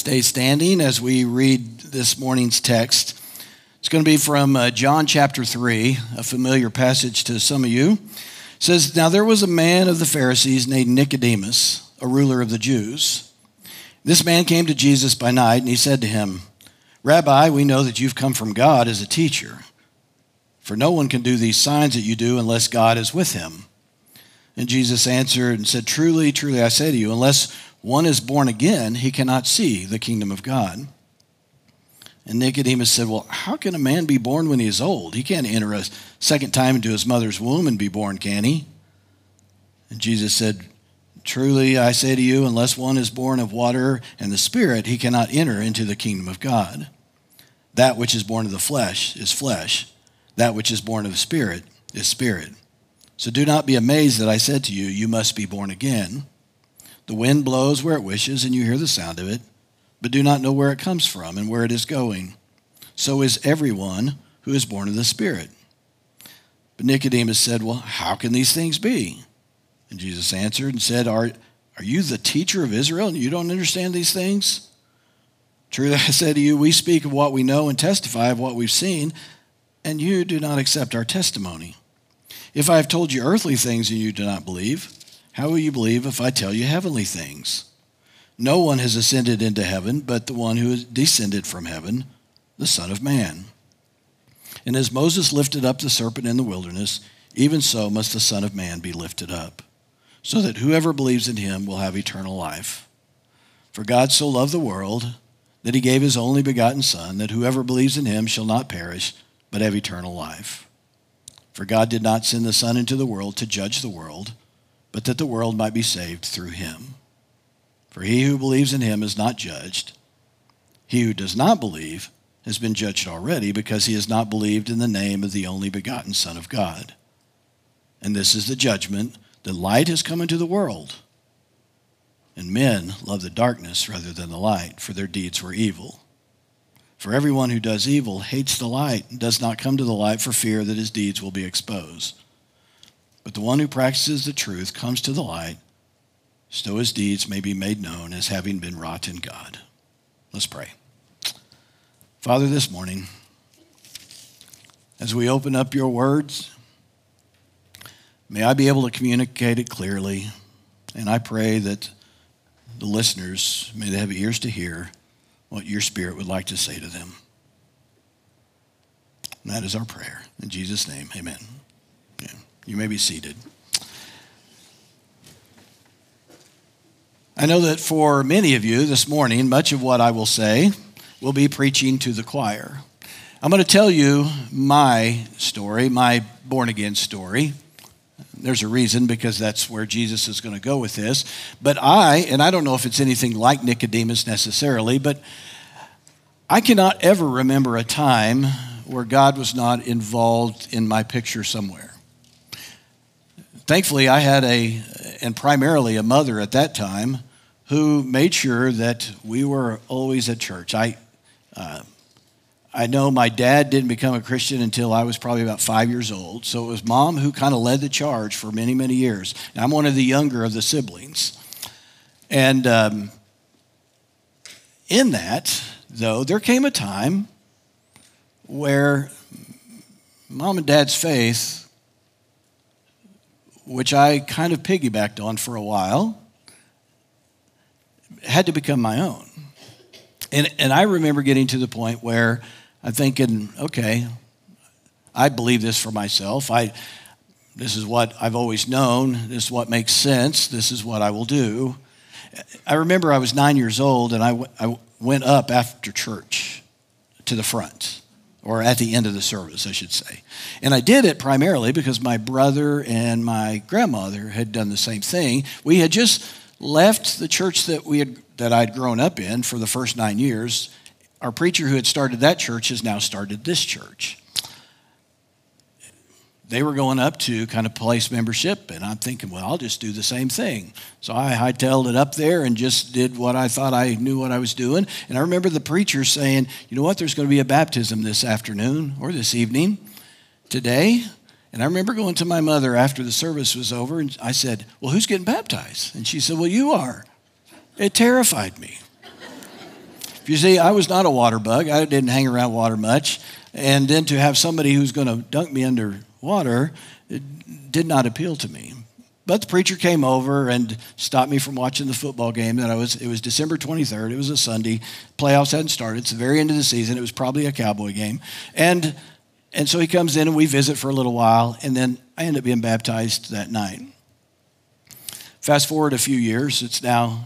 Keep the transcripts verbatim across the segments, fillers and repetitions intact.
stay standing as we read this morning's text. It's going to be from uh, John chapter three, a familiar passage to some of you. It says, "Now there was a man of the Pharisees named Nicodemus, a ruler of the Jews. This man came to Jesus by night, and he said to him, 'Rabbi, we know that you've come from God as a teacher, for no one can do these signs that you do unless God is with him.' And Jesus answered and said, 'Truly, truly, I say to you, unless one is born again, he cannot see the kingdom of God.' And Nicodemus said, 'Well, how can a man be born when he is old? He can't enter a second time into his mother's womb and be born, can he?' And Jesus said, 'Truly, I say to you, unless one is born of water and the Spirit, he cannot enter into the kingdom of God. That which is born of the flesh is flesh. That which is born of the Spirit is spirit. So do not be amazed that I said to you, you must be born again. The wind blows where it wishes, and you hear the sound of it, but do not know where it comes from and where it is going. So is everyone who is born of the Spirit.' But Nicodemus said, 'Well, how can these things be?' And Jesus answered and said, Are, are you the teacher of Israel, and you don't understand these things? Truly I say to you, we speak of what we know and testify of what we've seen, and you do not accept our testimony. If I have told you earthly things and you do not believe, how will you believe if I tell you heavenly things? No one has ascended into heaven but the one who has descended from heaven, the Son of Man. And as Moses lifted up the serpent in the wilderness, even so must the Son of Man be lifted up, so that whoever believes in him will have eternal life. For God so loved the world that he gave his only begotten Son, that whoever believes in him shall not perish, but have eternal life. For God did not send the Son into the world to judge the world, but that the world might be saved through him. For he who believes in him is not judged. He who does not believe has been judged already, because he has not believed in the name of the only begotten Son of God. And this is the judgment, that light has come into the world, and men love the darkness rather than the light, for their deeds were evil. For everyone who does evil hates the light and does not come to the light for fear that his deeds will be exposed. But the one who practices the truth comes to the light, so his deeds may be made known as having been wrought in God." Let's pray. Father, this morning, as we open up your words, may I be able to communicate it clearly, and I pray that the listeners, may they have ears to hear what your Spirit would like to say to them. And that is our prayer. In Jesus' name, amen. Yeah, you may be seated. I know that for many of you this morning, much of what I will say will be preaching to the choir. I'm going to tell you my story, my born-again story. There's a reason, because that's where Jesus is going to go with this. But I, and I don't know if it's anything like Nicodemus necessarily, but I cannot ever remember a time where God was not involved in my picture somewhere. Thankfully, I had a, and primarily a mother at that time, who made sure that we were always at church. I, uh, I know my dad didn't become a Christian until I was probably about five years old. So it was Mom who kind of led the charge for many, many years. And I'm one of the younger of the siblings. And um, in that, though, there came a time where Mom and Dad's faith, which I kind of piggybacked on for a while, had to become my own. And, and I remember getting to the point where I'm thinking, okay, I believe this for myself. I, this is what I've always known. This is what makes sense. This is what I will do. I remember I was nine years old, and I, w- I went up after church to the front, or at the end of the service, I should say. And I did it primarily because my brother and my grandmother had done the same thing. We had just left the church that we had that I'd grown up in for the first nine years. Our preacher who had started that church has now started this church. They were going up to kind of place membership, and I'm thinking, well, I'll just do the same thing. So I hightailed it up there and just did what I thought I knew what I was doing. And I remember the preacher saying, you know what, there's going to be a baptism this afternoon or this evening, today. And I remember going to my mother after the service was over, and I said, well, who's getting baptized? And she said, well, you are. It terrified me. If you see, I was not a water bug. I didn't hang around water much. And then to have somebody who's going to dunk me under water, it did not appeal to me. But the preacher came over and stopped me from watching the football game. That I was. It was December twenty-third. It was a Sunday. Playoffs hadn't started. It's the very end of the season. It was probably a Cowboy game. And, and so he comes in and we visit for a little while. And then I end up being baptized that night. Fast forward a few years. It's now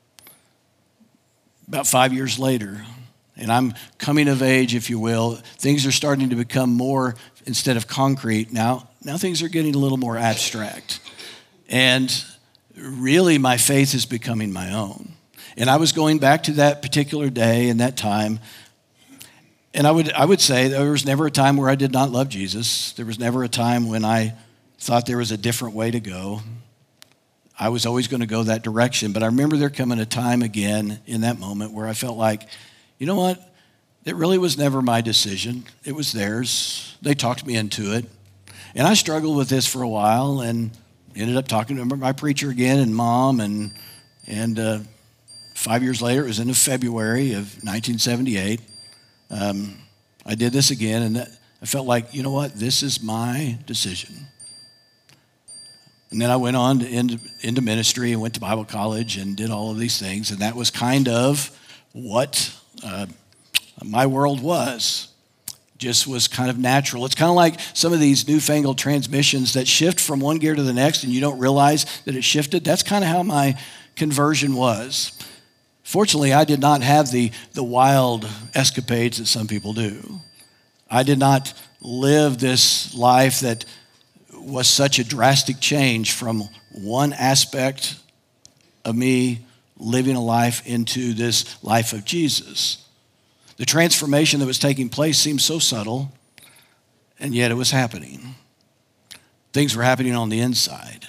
about five years later. And I'm coming of age, if you will. Things are starting to become more, instead of concrete, now, now things are getting a little more abstract. And really my faith is becoming my own. And I was going back to that particular day and that time. And I would, I would say there was never a time where I did not love Jesus. There was never a time when I thought there was a different way to go. I was always going to go that direction. But I remember there coming a time again in that moment where I felt like, you know what? It really was never my decision. It was theirs. They talked me into it. And I struggled with this for a while and ended up talking to my preacher again and mom. And, and uh, five years later, it was in February of nineteen seventy-eight. Um, I did this again, and that, I felt like, you know what? This is my decision. And then I went on to into, into ministry and went to Bible college and did all of these things. And that was kind of what uh, my world was. Just was kind of natural. It's kind of like some of these newfangled transmissions that shift from one gear to the next and you don't realize that it shifted. That's kind of how my conversion was. Fortunately, I did not have the, the wild escapades that some people do. I did not live this life that was such a drastic change from one aspect of me living a life into this life of Jesus. The transformation that was taking place seemed so subtle, and yet it was happening. Things were happening on the inside.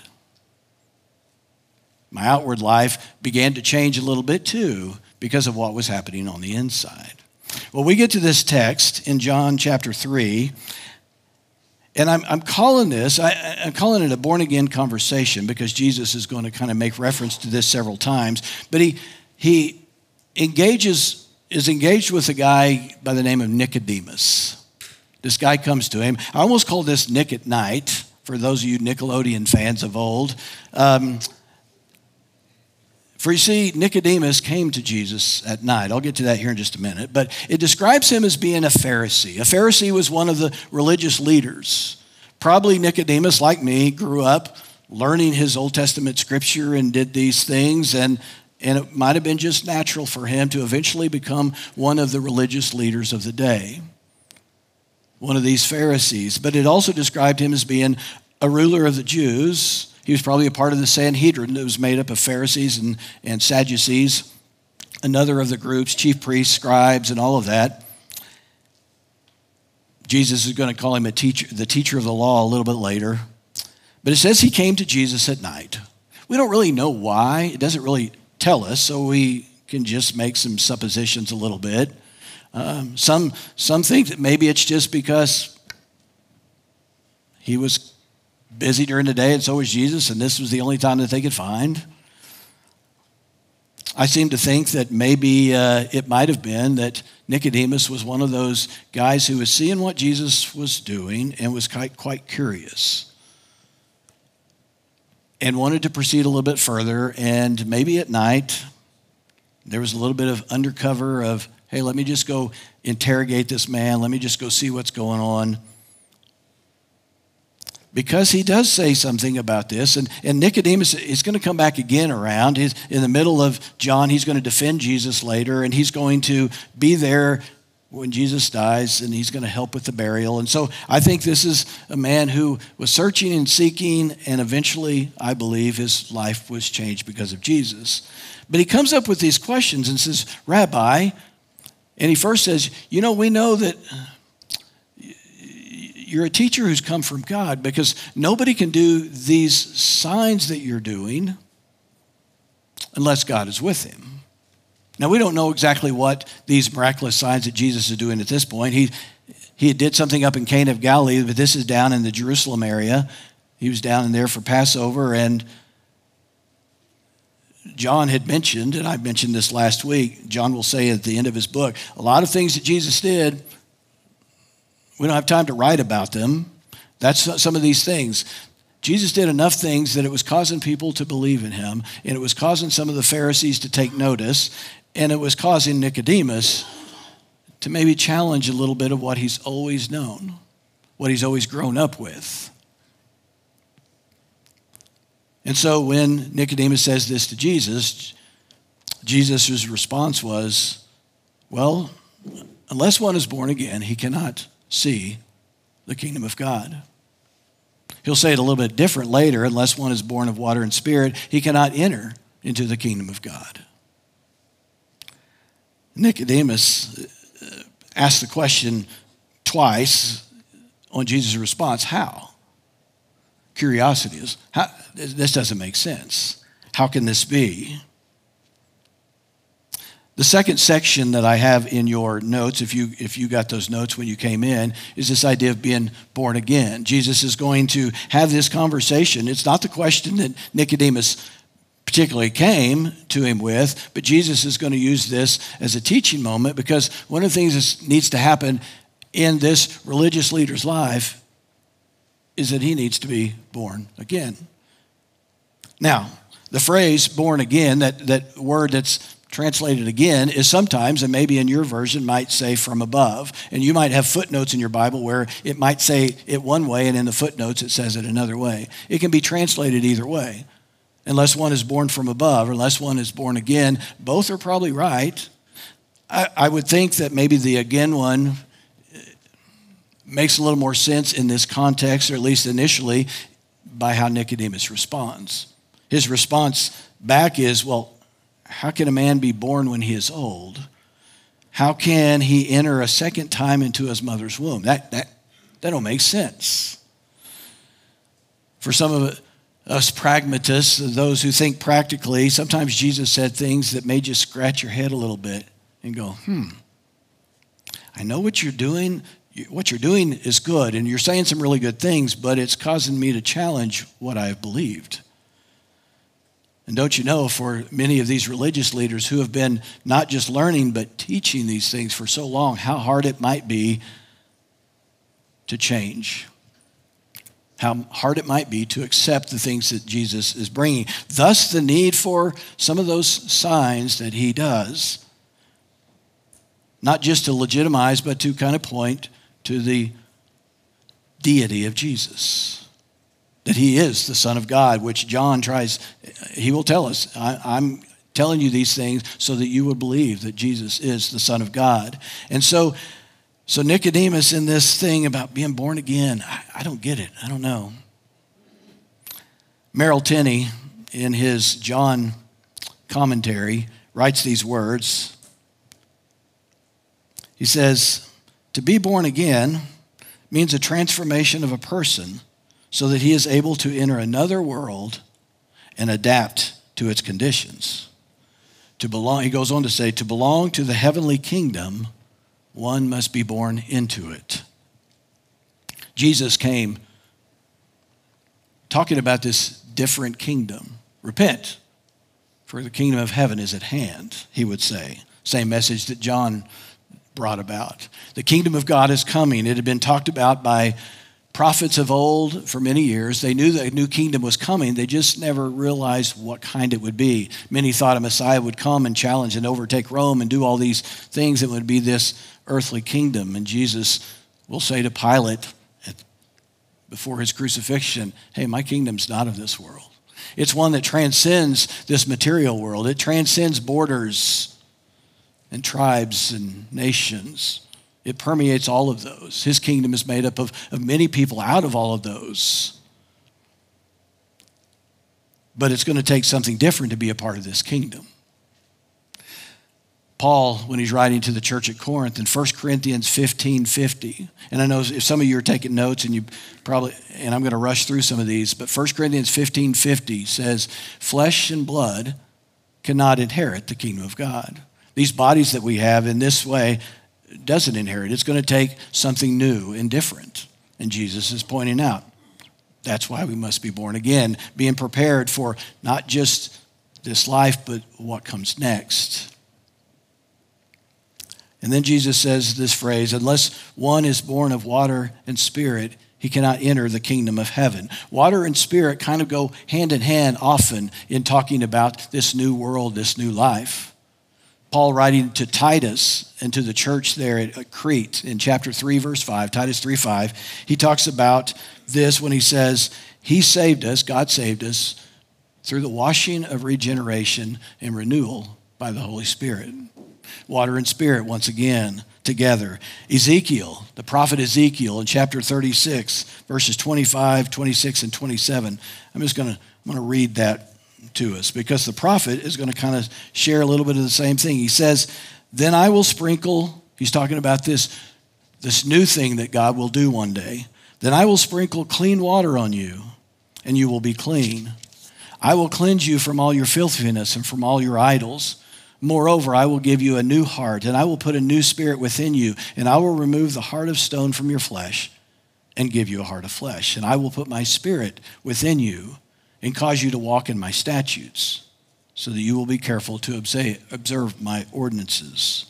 My outward life began to change a little bit too because of what was happening on the inside. Well, we get to this text in John chapter three, and I'm, I'm calling this, I, I'm calling it a born-again conversation because Jesus is going to kind of make reference to this several times. But he, he engages, is engaged with a guy by the name of Nicodemus. This guy comes to him. I almost call this Nick at Night, for those of you Nickelodeon fans of old. Um, for you see, Nicodemus came to Jesus at night. I'll get to that here in just a minute. But it describes him as being a Pharisee. A Pharisee was one of the religious leaders. Probably Nicodemus, like me, grew up learning his Old Testament scripture and did these things. And, and it might have been just natural for him to eventually become one of the religious leaders of the day. One of these Pharisees. But it also described him as being a ruler of the Jews. He was probably a part of the Sanhedrin that was made up of Pharisees and, and Sadducees, another of the groups, chief priests, scribes, and all of that. Jesus is going to call him a teacher, the teacher of the law a little bit later. But it says he came to Jesus at night. We don't really know why. It doesn't really tell us, so we can just make some suppositions a little bit. Um, some, some think that maybe it's just because he was busy during the day, and so was Jesus, and this was the only time that they could find. I seem to think that maybe uh, it might have been that Nicodemus was one of those guys who was seeing what Jesus was doing and was quite, quite curious and wanted to proceed a little bit further. And maybe at night, there was a little bit of undercover of, hey, let me just go interrogate this man. Let me just go see what's going on. Because he does say something about this. And, and Nicodemus is going to come back again around. He's in the middle of John. He's going to defend Jesus later. And he's going to be there when Jesus dies. And he's going to help with the burial. And so I think this is a man who was searching and seeking. And eventually, I believe, his life was changed because of Jesus. But he comes up with these questions and says, Rabbi, and he first says, you know, we know that you're a teacher who's come from God, because nobody can do these signs that you're doing unless God is with him. Now, we don't know exactly what these miraculous signs that Jesus is doing at this point. He, he did something up in Cana of Galilee, but this is down in the Jerusalem area. He was down in there for Passover, and John had mentioned, and I mentioned this last week, John will say at the end of his book, a lot of things that Jesus did, we don't have time to write about them. That's some of these things. Jesus did enough things that it was causing people to believe in him, and it was causing some of the Pharisees to take notice, and it was causing Nicodemus to maybe challenge a little bit of what he's always known, what he's always grown up with. And so when Nicodemus says this to Jesus, Jesus' response was, well, unless one is born again, he cannot see the kingdom of God. He'll say it a little bit different later. Unless one is born of water and spirit, he cannot enter into the kingdom of God. Nicodemus asked the question twice on Jesus' response, how? Curiosity is, how, this doesn't make sense. How can this be? The second section that I have in your notes, if you if you got those notes when you came in, is this idea of being born again. Jesus is going to have this conversation. It's not the question that Nicodemus particularly came to him with, but Jesus is going to use this as a teaching moment, because one of the things that needs to happen in this religious leader's life is that he needs to be born again. Now, the phrase born again, that, that word that's translated again, is sometimes, and maybe in your version, might say from above. And you might have footnotes in your Bible where it might say it one way, and in the footnotes it says it another way. It can be translated either way. Unless one is born from above, or unless one is born again, both are probably right. I, I would think that maybe the again one makes a little more sense in this context, or at least initially, by how Nicodemus responds. His response back is, well, how can a man be born when he is old? How can he enter a second time into his mother's womb? That, that, that don't make sense. For some of us pragmatists, those who think practically, sometimes Jesus said things that made you scratch your head a little bit and go, hmm, I know what you're doing. What you're doing is good, and you're saying some really good things, but it's causing me to challenge what I've believed. And don't you know, for many of these religious leaders who have been not just learning, but teaching these things for so long, how hard it might be to change. How hard it might be to accept the things that Jesus is bringing. Thus, the need for some of those signs that he does, not just to legitimize, but to kind of point to the deity of Jesus. That he is the Son of God, which John tries, he will tell us, I, I'm telling you these things so that you would believe that Jesus is the Son of God. And so, so Nicodemus in this thing about being born again, I, I don't get it. I don't know. Merrill Tenney, in his John commentary, writes these words. He says, to be born again means a transformation of a person so that he is able to enter another world and adapt to its conditions. To belong, he goes on to say, to belong to the heavenly kingdom, one must be born into it. Jesus came talking about this different kingdom. Repent, for the kingdom of heaven is at hand, he would say. Same message that John brought about. The kingdom of God is coming. It had been talked about by prophets of old for many years. They knew that a new kingdom was coming. They just never realized what kind it would be. Many thought a Messiah would come and challenge and overtake Rome and do all these things that would be this earthly kingdom. And Jesus will say to Pilate at, before his crucifixion, hey, my kingdom's not of this world. It's one that transcends this material world. It transcends borders and tribes and nations. It permeates all of those. His kingdom is made up of, of many people out of all of those. But it's going to take something different to be a part of this kingdom. Paul, when he's writing to the church at Corinth in First Corinthians fifteen fifty, and I know if some of you are taking notes and you probably, and I'm going to rush through some of these, but First Corinthians fifteen fifty says, flesh and blood cannot inherit the kingdom of God. These bodies that we have in this way doesn't inherit. It's going to take something new and different. And Jesus is pointing out, that's why we must be born again, being prepared for not just this life, but what comes next. And then Jesus says this phrase, unless one is born of water and spirit, he cannot enter the kingdom of heaven. Water and spirit kind of go hand in hand often in talking about this new world, this new life. Paul writing to Titus and to the church there at Crete in chapter three, verse five, Titus three five, he talks about this when he says, he saved us, God saved us, through the washing of regeneration and renewal by the Holy Spirit. Water and spirit, once again, together. Ezekiel, the prophet Ezekiel, in chapter thirty-six, verses twenty-five, twenty-six, and twenty-seven. I'm just going to I'm going to read that to us because the prophet is going to kind of share a little bit of the same thing. He says, then I will sprinkle, he's talking about this, this new thing that God will do one day. Then I will sprinkle clean water on you, and you will be clean. I will cleanse you from all your filthiness and from all your idols. Moreover, I will give you a new heart, and I will put a new spirit within you, and I will remove the heart of stone from your flesh and give you a heart of flesh. And I will put my spirit within you and cause you to walk in my statutes, so that you will be careful to observe my ordinances.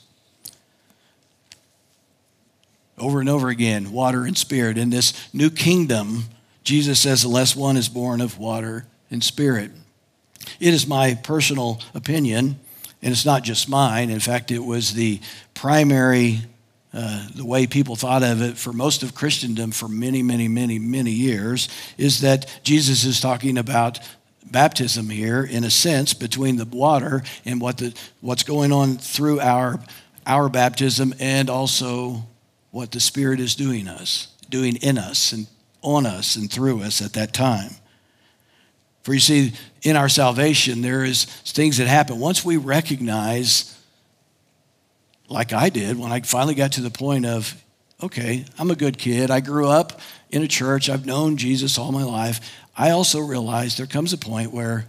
Over and over again, water and spirit. In this new kingdom, Jesus says, unless one is born of water and spirit. It is my personal opinion, and it's not just mine. In fact, it was the primary, uh, the way people thought of it for most of Christendom for many, many, many, many years, is that Jesus is talking about baptism here, in a sense, between the water and what the what's going on through our our baptism, and also what the Spirit is doing us, doing in us and on us and through us at that time. For you see, in our salvation, there is things that happen. Once we recognize, like I did, when I finally got to the point of, okay, I'm a good kid. I grew up in a church. I've known Jesus all my life. I also realized there comes a point where,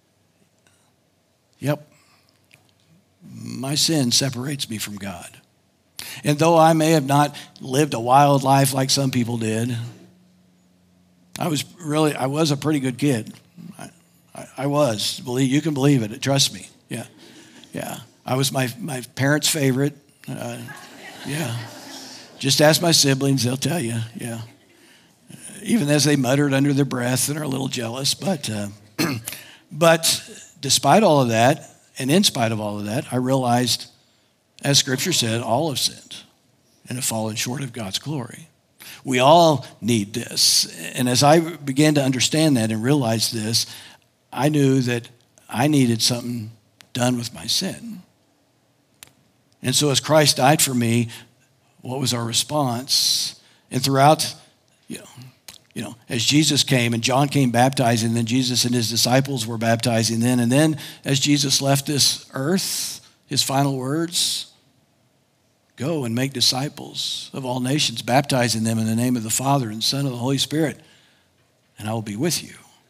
yep, my sin separates me from God. And though I may have not lived a wild life like some people did, I was really, I was a pretty good kid. I, I, I was. Believe you can believe it. Trust me. Yeah, yeah. I was my my parents' favorite. Uh, yeah. Just ask my siblings; they'll tell you. Yeah. Even as they muttered under their breath and are a little jealous, but uh, but despite all of that, and in spite of all of that, I realized, as Scripture said, all have sinned and have fallen short of God's glory. We all need this. And as I began to understand that and realize this, I knew that I needed something done with my sin. And so as Christ died for me, what was our response? And throughout, you know, you know, as Jesus came and John came baptizing, then Jesus and his disciples were baptizing then. And then as Jesus left this earth, his final words, go and make disciples of all nations, baptizing them in the name of the Father and Son and the Holy Spirit, and I will be with you.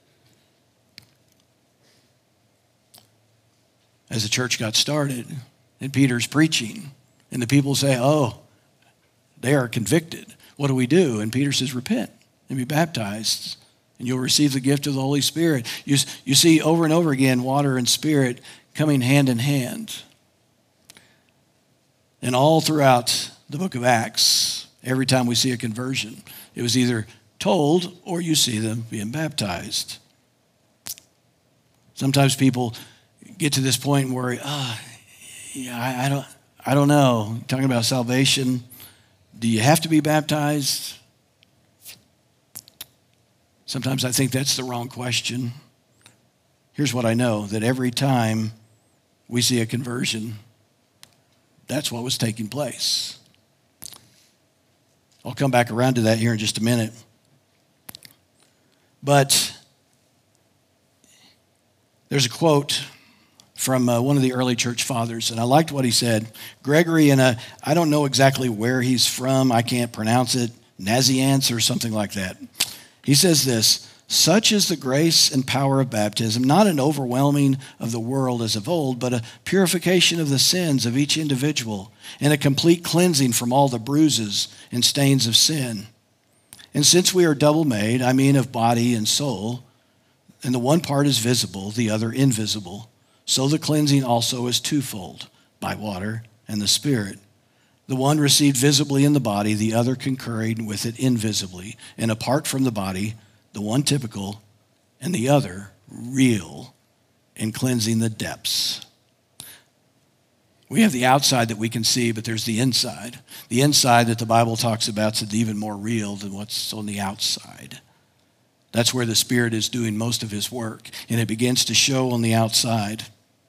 As the church got started, and Peter's preaching, and the people say, oh, they are convicted. What do we do? And Peter says, repent and be baptized, and you'll receive the gift of the Holy Spirit. You, you see over and over again, water and spirit coming hand in hand. And all throughout the book of Acts, every time we see a conversion, it was either told or you see them being baptized. Sometimes people get to this point where, ah, oh, yeah, I, I don't, I don't know. Talking about salvation, do you have to be baptized? Sometimes I think that's the wrong question. Here's what I know, that every time we see a conversion, that's what was taking place. I'll come back around to that here in just a minute. But there's a quote from uh, one of the early church fathers, and I liked what he said. Gregory, in a, I don't know exactly where he's from, I can't pronounce it, Nazianz or something like that. He says this, such is the grace and power of baptism, not an overwhelming of the world as of old, but a purification of the sins of each individual and a complete cleansing from all the bruises and stains of sin. And since we are double made, I mean of body and soul, and the one part is visible, the other invisible, So the cleansing also is twofold, by water and the Spirit. The one received visibly in the body, the other concurring with it invisibly. And apart from the body, the one typical and the other real in cleansing the depths. We have the outside that we can see, but there's the inside. The inside that the Bible talks about is even more real than what's on the outside. That's where the Spirit is doing most of his work, and it begins to show on the outside.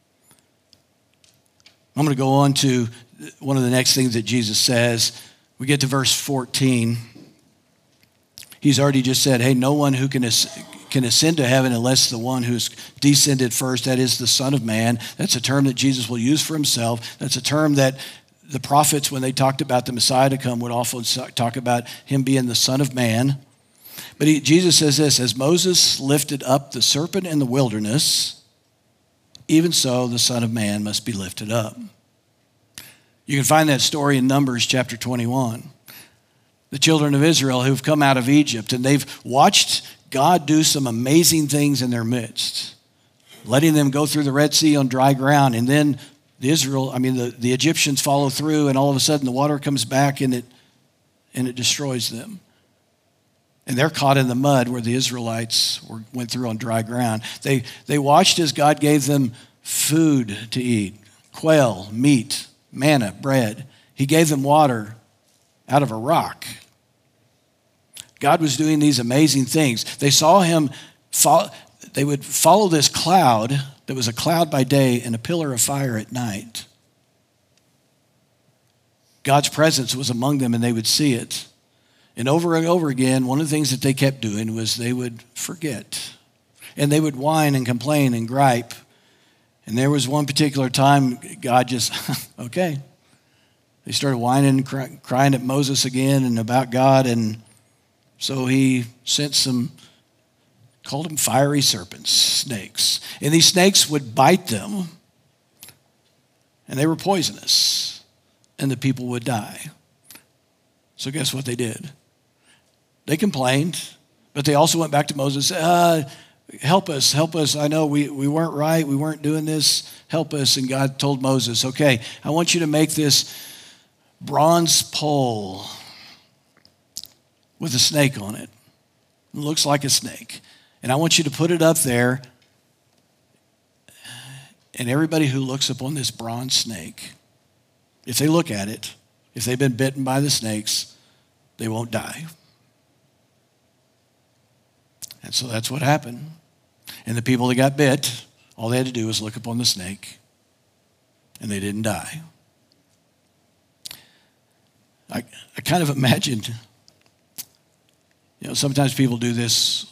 I'm going to go on to one of the next things that Jesus says. We get to verse fourteen. He's already just said, hey, no one who can can ascend to heaven unless the one who's descended first, that is the Son of Man. That's a term that Jesus will use for himself. That's a term that the prophets, when they talked about the Messiah to come, would often talk about him being the Son of Man. But he, Jesus says this, as Moses lifted up the serpent in the wilderness, even so the Son of Man must be lifted up. You can find that story in Numbers chapter twenty-one. The children of Israel who've come out of Egypt, and they've watched God do some amazing things in their midst, letting them go through the Red Sea on dry ground. And then the Israel, I mean, the, the Egyptians follow through, and all of a sudden the water comes back and it and it destroys them. And they're caught in the mud where the Israelites were, went through on dry ground. They, they watched as God gave them food to eat, quail, meat, manna, bread. He gave them water out of a rock. God was doing these amazing things. They saw him, follow, they would follow this cloud that was a cloud by day and a pillar of fire at night. God's presence was among them and they would see it. And over and over again, one of the things that they kept doing was they would forget. And they would whine and complain and gripe. And there was one particular time, God just, okay. They started whining and cry, crying at Moses again and about God. And so he sent some, called them fiery serpents, snakes. And these snakes would bite them. And they were poisonous. And the people would die. So guess what they did? They complained, but they also went back to Moses, uh, help us, help us. I know we, we weren't right. We weren't doing this. Help us. And God told Moses, okay, I want you to make this bronze pole with a snake on it. It looks like a snake. And I want you to put it up there. And everybody who looks upon this bronze snake, if they look at it, if they've been bitten by the snakes, they won't die. And so that's what happened. And the people that got bit, all they had to do was look upon the snake, and they didn't die. I, I kind of imagined, you know, sometimes people do this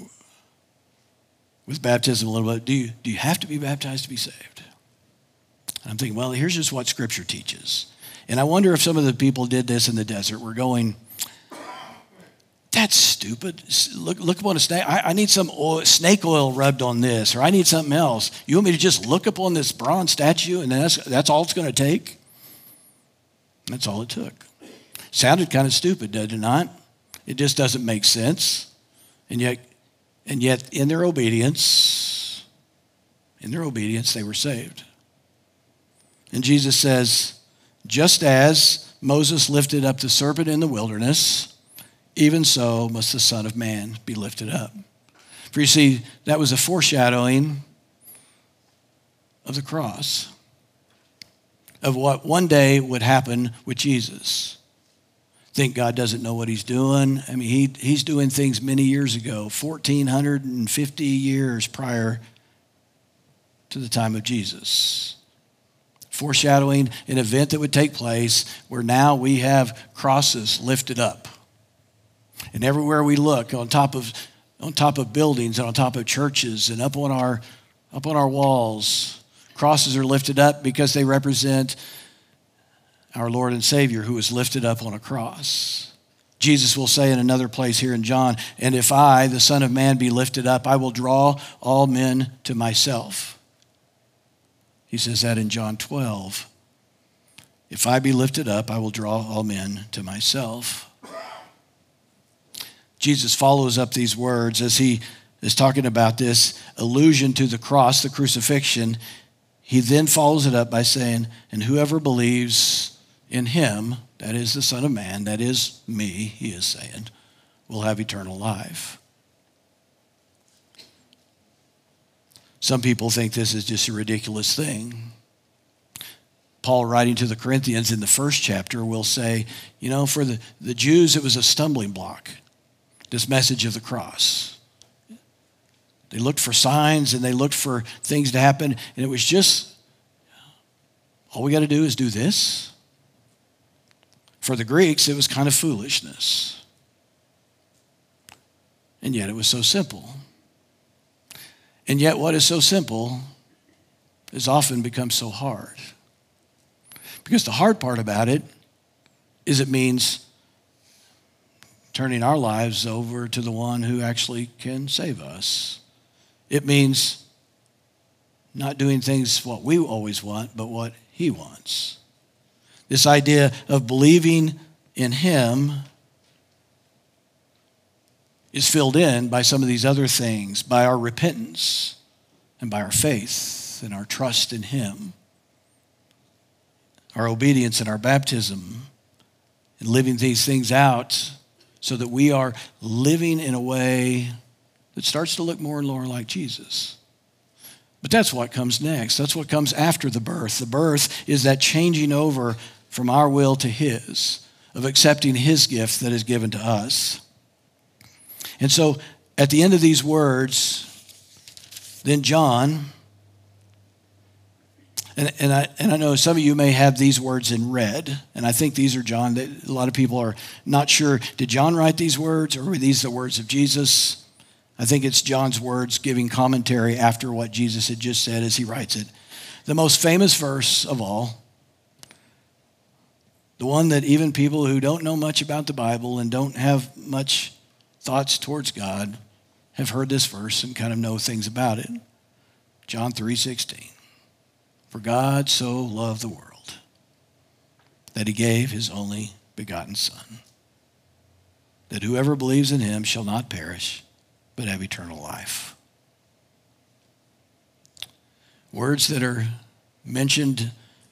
with baptism a little bit. Do you, do you have to be baptized to be saved? And I'm thinking, well, here's just what Scripture teaches. And I wonder if some of the people did this in the desert. We're going, that's stupid. Look, look upon a snake. I, I need some oil, snake oil rubbed on this, or I need something else. You want me to just look upon this bronze statue and that's, that's all it's going to take? That's all it took. Sounded kind of stupid, did it not? It just doesn't make sense. And yet, and yet in their obedience, in their obedience, they were saved. And Jesus says, just as Moses lifted up the serpent in the wilderness, even so must the Son of Man be lifted up. For you see, that was a foreshadowing of the cross, of what one day would happen with Jesus. Think God doesn't know what he's doing? I mean, he, he's doing things many years ago, one thousand four hundred fifty years prior to the time of Jesus. Foreshadowing an event that would take place where now we have crosses lifted up. And everywhere we look, on top of on top of buildings and on top of churches and up on our up on our walls, crosses are lifted up because they represent our Lord and Savior who was lifted up on a cross. Jesus will say in another place here in John, and if I, the Son of Man, be lifted up, I will draw all men to myself. He says that in John twelve. If I be lifted up, I will draw all men to myself. Jesus follows up these words as he is talking about this allusion to the cross, the crucifixion. he then follows it up by saying, and whoever believes in him, that is the Son of Man, that is me, he is saying, will have eternal life. Some people think this is just a ridiculous thing. Paul, writing to the Corinthians in the first chapter, will say, you know, for the, the Jews, it was a stumbling block, this message of the cross. They looked for signs and they looked for things to happen, and it was just, all we got to do is do this. For the Greeks, it was kind of foolishness. And yet it was so simple. And yet what is so simple has often become so hard. Because the hard part about it is it means turning our lives over to the one who actually can save us. It means not doing things what we always want, but what he wants. This idea of believing in him is filled in by some of these other things, by our repentance and by our faith and our trust in him, our obedience and our baptism, and living these things out so that we are living in a way that starts to look more and more like Jesus. But that's what comes next. That's what comes after the birth. The birth is that changing over from our will to his, of accepting his gift that is given to us. And so at the end of these words, then John, and, and, I, and I know some of you may have these words in red, and I think these are John. A lot of people are not sure, did John write these words, or were these the words of Jesus? I think it's John's words giving commentary after what Jesus had just said as he writes it. The most famous verse of all, the one that even people who don't know much about the Bible and don't have much thoughts towards God have heard this verse and kind of know things about it. John three sixteen. For God so loved the world that he gave his only begotten Son, that whoever believes in him shall not perish, but have eternal life. Words that are mentioned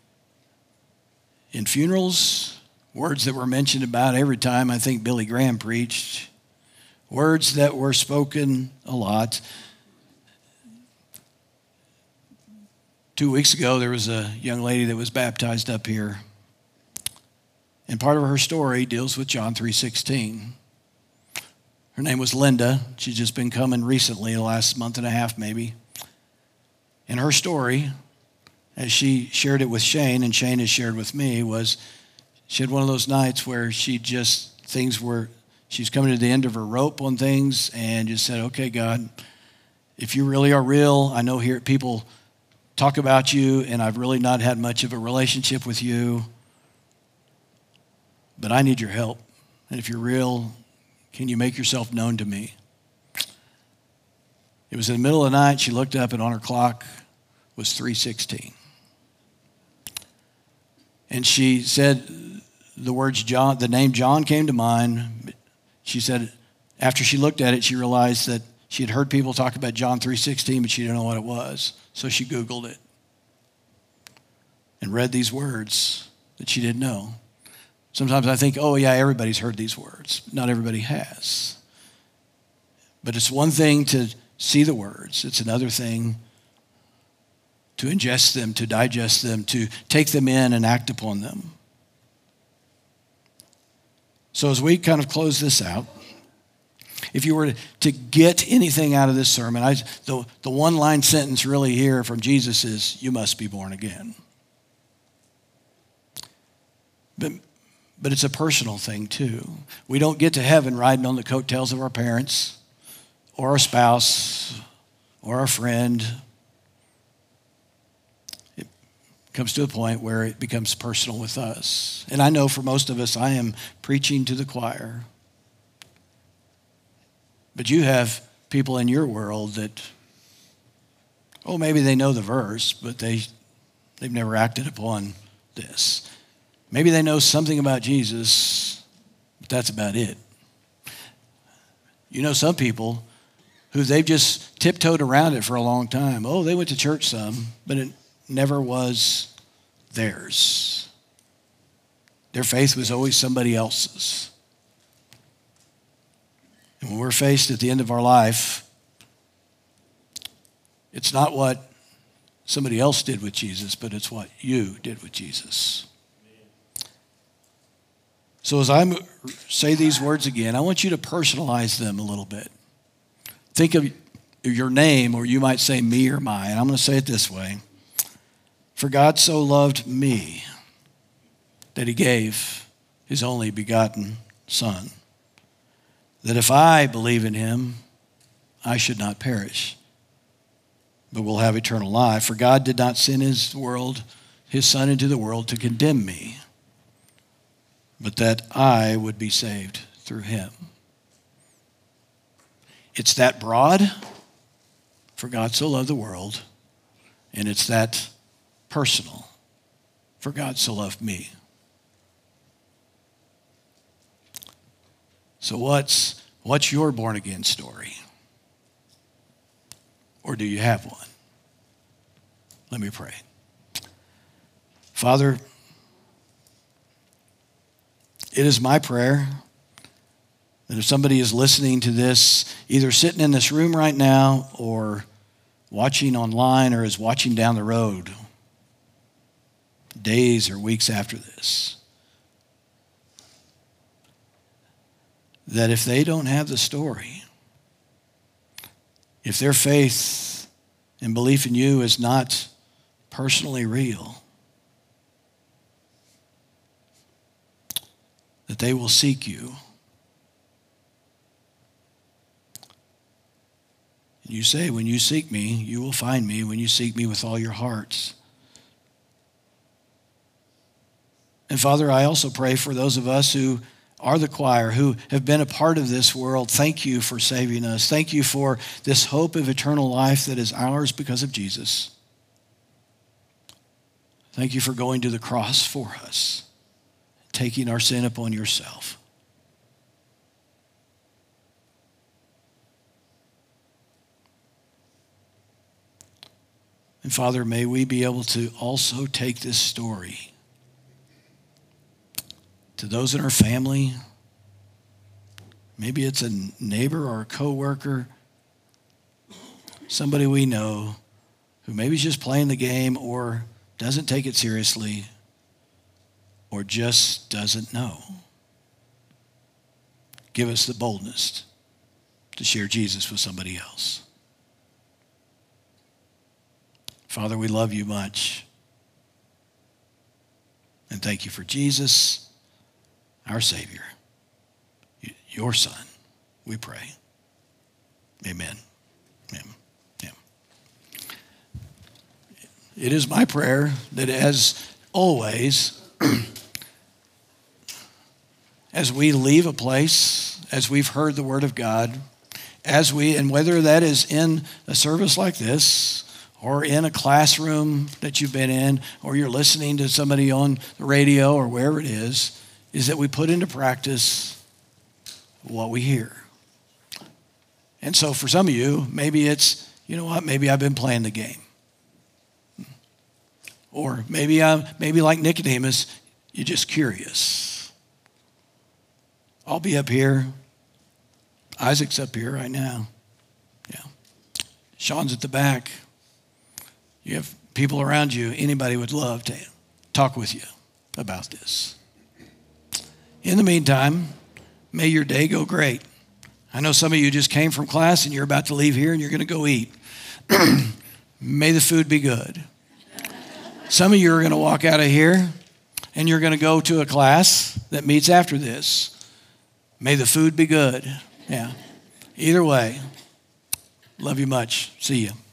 in funerals, words that were mentioned about every time I think Billy Graham preached, words that were spoken a lot. Two weeks ago, there was a young lady that was baptized up here, and part of her story deals with John three sixteen. Her name was Linda. She's just been coming recently, the last month and a half maybe. And her story, as she shared it with Shane, and Shane has shared with me, was she had one of those nights where she just, things were, she's coming to the end of her rope on things and just said, okay, God, if you really are real, I know here people talk about you and I've really not had much of a relationship with you, but I need your help. And if you're real, can you make yourself known to me? It was in the middle of the night. She looked up and on her clock was three sixteen. And she said the words John, the name John came to mind. She said after she looked at it, she realized that she had heard people talk about John three sixteen, but she didn't know what it was. So she Googled it and read these words that she didn't know. Sometimes I think, oh yeah, everybody's heard these words. Not everybody has. But it's one thing to see the words. It's another thing to ingest them, to digest them, to take them in and act upon them. So as we kind of close this out, if you were to, to get anything out of this sermon, I, the, the one-line sentence really here from Jesus is, you must be born again. But, but it's a personal thing too. We don't get to heaven riding on the coattails of our parents or our spouse or our friend. It comes to a point where it becomes personal with us. And I know for most of us, I am preaching to the choir. But you have people in your world that, oh, maybe they know the verse, but they, they've never acted upon this. Maybe they know something about Jesus, but that's about it. You know some people who they've just tiptoed around it for a long time. Oh, they went to church some, but it never was theirs. Their faith was always somebody else's. And when we're faced at the end of our life, it's not what somebody else did with Jesus, but it's what you did with Jesus. So as I say these words again, I want you to personalize them a little bit. Think of your name, or you might say me or mine. I'm going to say it this way. For God so loved me that he gave his only begotten Son, that if I believe in him, I should not perish, but will have eternal life. For God did not send his world, his Son into the world to condemn me, but that I would be saved through him. It's that broad, for God so loved the world, and it's that personal, for God so loved me. So what's, what's your born-again story? Or do you have one? Let me pray. Father, it is my prayer that if somebody is listening to this, either sitting in this room right now or watching online or is watching down the road, days or weeks after this, that if they don't have the story, if their faith and belief in you is not personally real, that they will seek you. And you say, when you seek me, you will find me when you seek me with all your hearts. And Father, I also pray for those of us who are the choir, who have been a part of this world. Thank you for saving us. Thank you for this hope of eternal life that is ours because of Jesus. Thank you for going to the cross for us, taking our sin upon yourself. And Father, may we be able to also take this story to those in our family. Maybe it's a neighbor or a coworker, somebody we know who maybe is just playing the game or doesn't take it seriously or just doesn't know. Give us the boldness to share Jesus with somebody else. Father, we love you much. And thank you for Jesus, our Savior, your Son, we pray. Amen. Amen. Amen. It is my prayer that as always, as we leave a place, as we've heard the word of God, as we, and whether that is in a service like this, or in a classroom that you've been in, or you're listening to somebody on the radio or wherever it is, is that we put into practice what we hear. And so for some of you, maybe it's, you know what, maybe I've been playing the game. Or maybe I'm, maybe like Nicodemus, you're just curious. I'll be up here. Isaac's up here right now. Yeah. Sean's at the back. You have people around you. Anybody would love to talk with you about this. In the meantime, may your day go great. I know some of you just came from class and you're about to leave here and you're going to go eat. May the food be good. Some of you are going to walk out of here and you're going to go to a class that meets after this. May the food be good. Yeah. Either way, love you much. See you.